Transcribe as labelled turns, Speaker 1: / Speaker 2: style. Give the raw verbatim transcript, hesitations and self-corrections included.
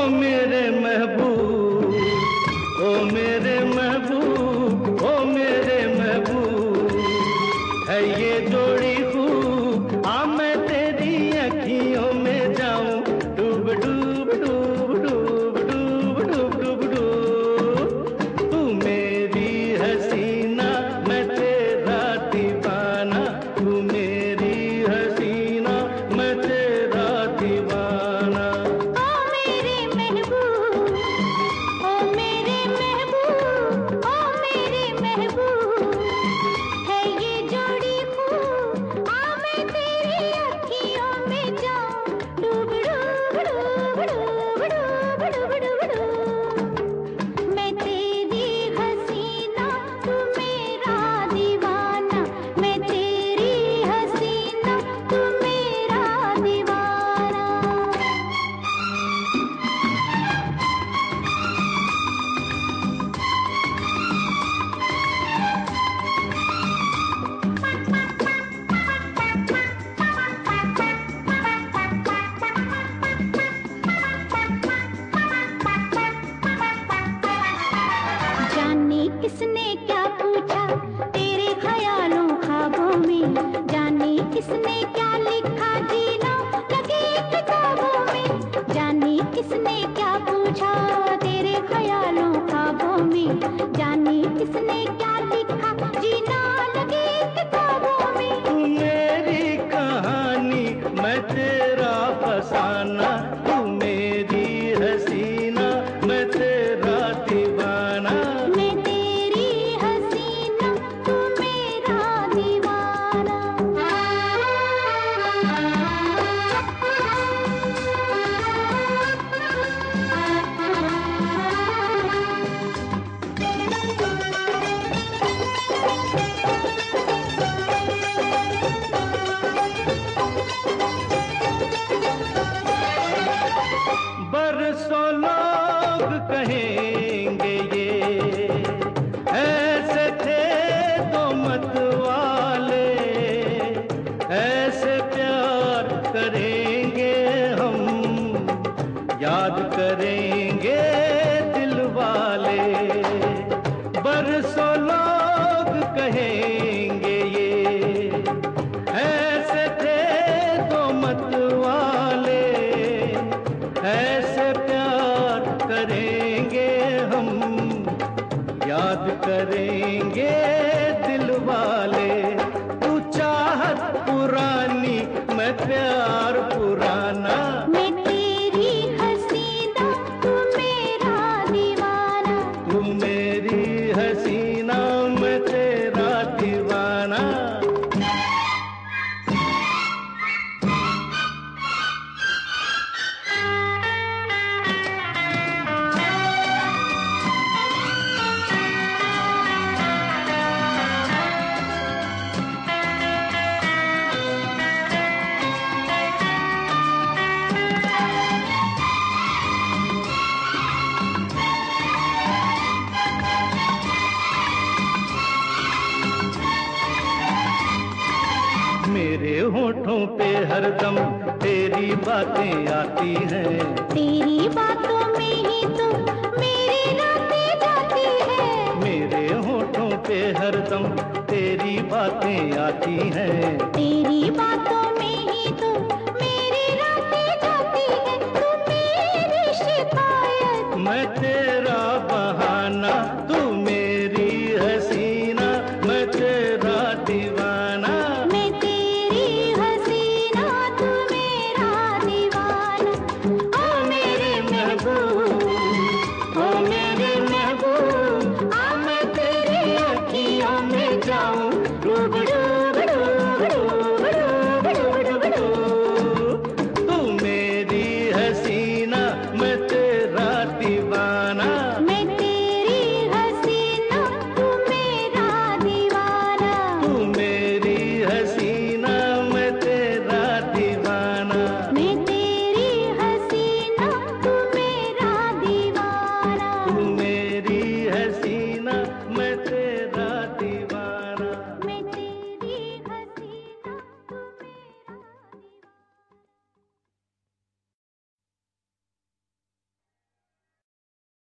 Speaker 1: मेरे महबूब, ओ मेरे महबूब, ओ मेरे महबूब, है ये जोड़ी खूब। आ मैं तेरी अखियों में जाऊं, डूब डूब डूब डूब डूब डूब डूब डूब। तू मेरी हसीना, मैं तेरा दीवाना, तू मेरी हसीना, मैं तेरा दीवाना।
Speaker 2: ओ मेरे महबूब, ओ मेरे महबूब, ओ मेरे महबूब, है ये जोड़ी खूब। आ मैं तेरी अखियों में जाऊं, डूब डूब डूब डूब डूब डूब डूब डूब। मैं तेरी हसीना, तू मेरा दीवाना, मैं तेरी हसीना, तू मेरा दीवाना। जाने किसने क्या पूछा तेरे ख्यालों ख्वाबों में, जाने किसने क्या लिखा जीना लगे किताबों में। जाने किसने क्या पूछा तेरे ख्यालों ख्वाबों में, जाने किसने क्या लिखा जीना लगे किताबों में।
Speaker 1: तू मेरी कहानी, मैं तेरा फसाना, तू मेरी हसीना, मैं तेरा दीवाना।
Speaker 2: मैं तेरी हसीना, तू मेरा दीवाना।
Speaker 1: बरसों लोग कहेंगे ये ऐसे थे दो मत वाले, ऐसे प्यार करेंगे हम, याद करेंगे दिल वाले। बरसों लोग कहेंगे ये ऐसे थे दो मत वाले, ऐसे प्यार करेंगे हम, याद करेंगे दिल वाले। तू चाहत पुरानी, मैं प्यार पुराना।
Speaker 2: मैं तेरी हसीना, तू मेरा दीवाना।
Speaker 1: तू मेरी हसीना, मैं तेरा दीवाना। मेरे होठों पे हरदम तेरी बातें आती हैं,
Speaker 2: तेरी बातों में ही तो मेरी रातें जाती है।
Speaker 1: मेरे होठों पे हरदम तेरी बातें आती हैं।
Speaker 2: तेरी बातों